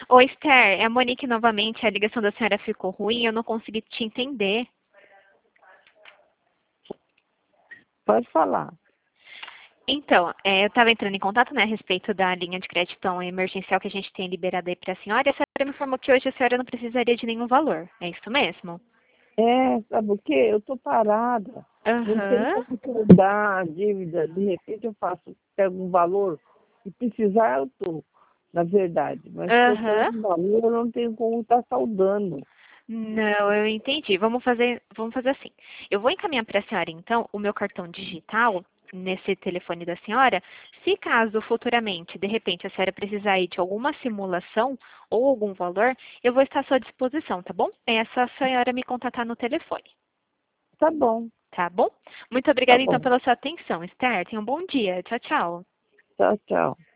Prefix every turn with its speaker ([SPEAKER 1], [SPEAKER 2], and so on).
[SPEAKER 1] Oi, Esther, é a Monique novamente. A ligação da senhora ficou ruim, eu não consegui te entender.
[SPEAKER 2] Pode falar.
[SPEAKER 1] Então, eu estava entrando em contato, né, a respeito da linha de crédito emergencial que a gente tem liberada aí para a senhora. E a senhora me informou que hoje a senhora não precisaria de nenhum valor. É isso mesmo?
[SPEAKER 2] Sabe o quê? Eu estou parada. Não tem
[SPEAKER 1] Aham.
[SPEAKER 2] como dar a dívida. De repente eu pego um valor e precisar eu estou, na verdade. Mas
[SPEAKER 1] Aham.
[SPEAKER 2] procurando um valor eu não tenho como estar saudando.
[SPEAKER 1] Não, eu entendi. Vamos fazer assim. Eu vou encaminhar para a senhora, então, o meu cartão digital nesse telefone da senhora. Se caso futuramente, de repente, a senhora precisar aí de alguma simulação ou algum valor, eu vou estar à sua disposição, tá bom? É só a senhora me contatar no telefone,
[SPEAKER 2] Tá bom,
[SPEAKER 1] tá bom? Muito
[SPEAKER 2] tá
[SPEAKER 1] obrigada, então,
[SPEAKER 2] bom.
[SPEAKER 1] pela sua atenção, Esther. Tenha um bom dia. Tchau, tchau.
[SPEAKER 2] Tchau, tchau.